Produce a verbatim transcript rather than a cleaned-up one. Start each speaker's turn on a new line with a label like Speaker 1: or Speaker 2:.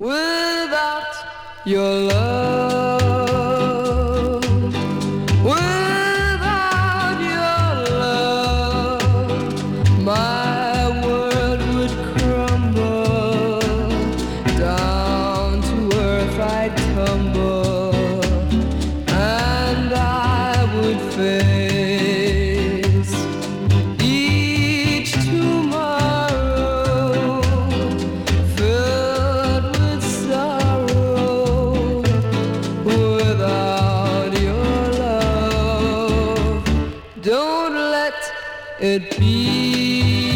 Speaker 1: without your love, without your love, my world would crumble, down to earth I'd tumble, and I would face each tomorrow filled with sorrow, without your love. Don't let it be.